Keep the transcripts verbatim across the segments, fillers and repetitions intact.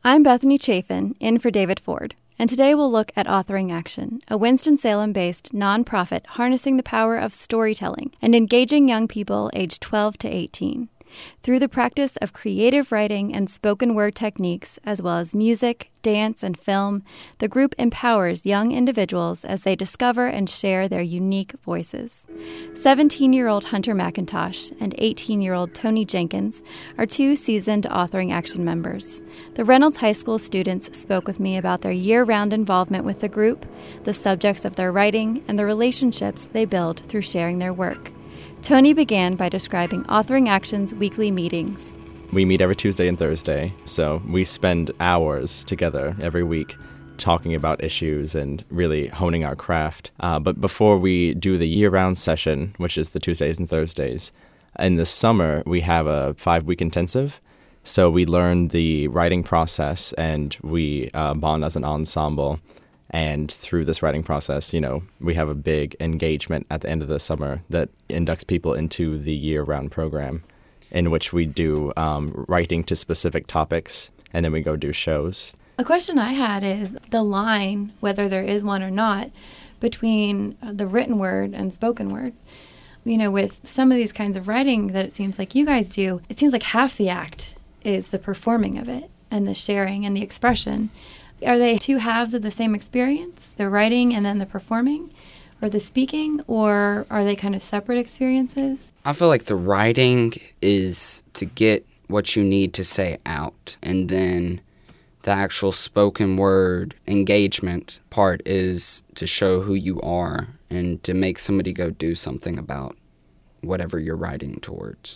I'm Bethany Chafin, in for David Ford, and today we'll look at Authoring Action, a Winston-Salem-based nonprofit harnessing the power of storytelling and engaging young people aged twelve to eighteen. Through the practice of creative writing and spoken word techniques, as well as music, dance, and film, the group empowers young individuals as they discover and share their unique voices. seventeen-year-old Hunter McIntosh and eighteen-year-old Tony Jenkins are two seasoned Authoring Action members. The Reynolds High School students spoke with me about their year-round involvement with the group, the subjects of their writing, and the relationships they build through sharing their work. Tony began by describing Authoring Action's weekly meetings. We meet every Tuesday and Thursday, so we spend hours together every week talking about issues and really honing our craft. Uh, but before we do the year-round session, which is the Tuesdays and Thursdays, in the summer we have a five-week intensive. So we learn the writing process and we uh, bond as an ensemble. And through this writing process, you know, we have a big engagement at the end of the summer that inducts people into the year-round program, in which we do um, writing to specific topics, and then we go do shows. A question I had is the line, whether there is one or not, between the written word and spoken word. You know, with some of these kinds of writing that it seems like you guys do, it seems like half the act is the performing of it and the sharing and the expression. Are they two halves of the same experience, the writing and then the performing, or the speaking, or are they kind of separate experiences? I feel like the writing is to get what you need to say out, and then the actual spoken word engagement part is to show who you are and to make somebody go do something about whatever you're writing towards.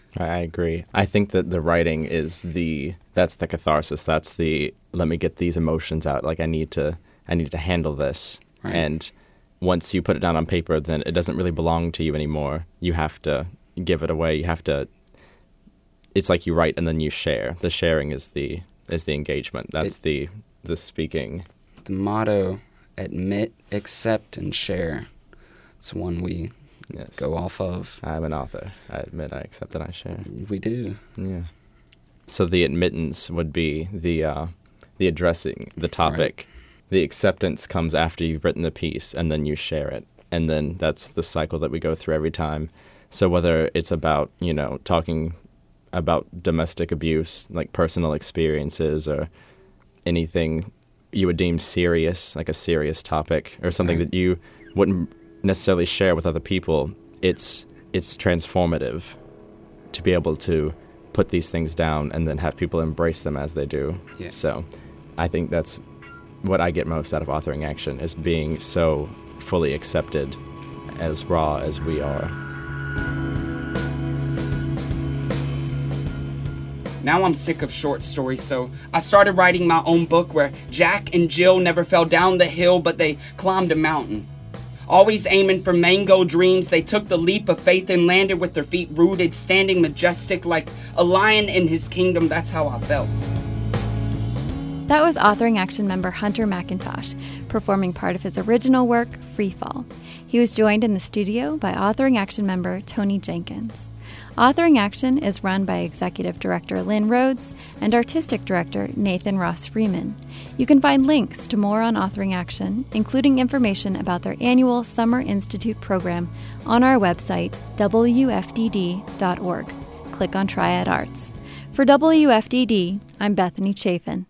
I agree. I think that the writing is the, that's the catharsis. That's the, let me get these emotions out. Like I need to, I need to handle this. Right. And once you put it down on paper, then it doesn't really belong to you anymore. You have to give it away. You have to, it's like you write and then you share. The sharing is the, is the engagement. That's it, the, the speaking. The motto, admit, accept, and share. It's one we Yes. go off of. I'm an author. I admit, I accept, and I share. We do. Yeah. So the admittance would be the uh, the addressing the topic. Right. The acceptance comes after you've written the piece, and then you share it. And then that's the cycle that we go through every time. So whether it's about, you know, talking about domestic abuse, like personal experiences, or anything you would deem serious, like a serious topic, or something right. that you wouldn't necessarily share with other people, it's it's transformative to be able to put these things down and then have people embrace them as they do. Yeah. So I think that's what I get most out of Authoring Action, is being so fully accepted as raw as we are. Now I'm sick of short stories, so I started writing my own book where Jack and Jill never fell down the hill, but they climbed a mountain. Always aiming for mango dreams, they took the leap of faith and landed with their feet rooted, standing majestic like a lion in his kingdom. That's how I felt. That was Authoring Action member Hunter McIntosh, performing part of his original work, Freefall. He was joined in the studio by Authoring Action member Tony Jenkins. Authoring Action is run by Executive Director Lynn Rhodes and Artistic Director Nathan Ross Freeman. You can find links to more on Authoring Action, including information about their annual Summer Institute program, on our website, W F D D dot org. Click on Triad Arts. For W F D D, I'm Bethany Chafin.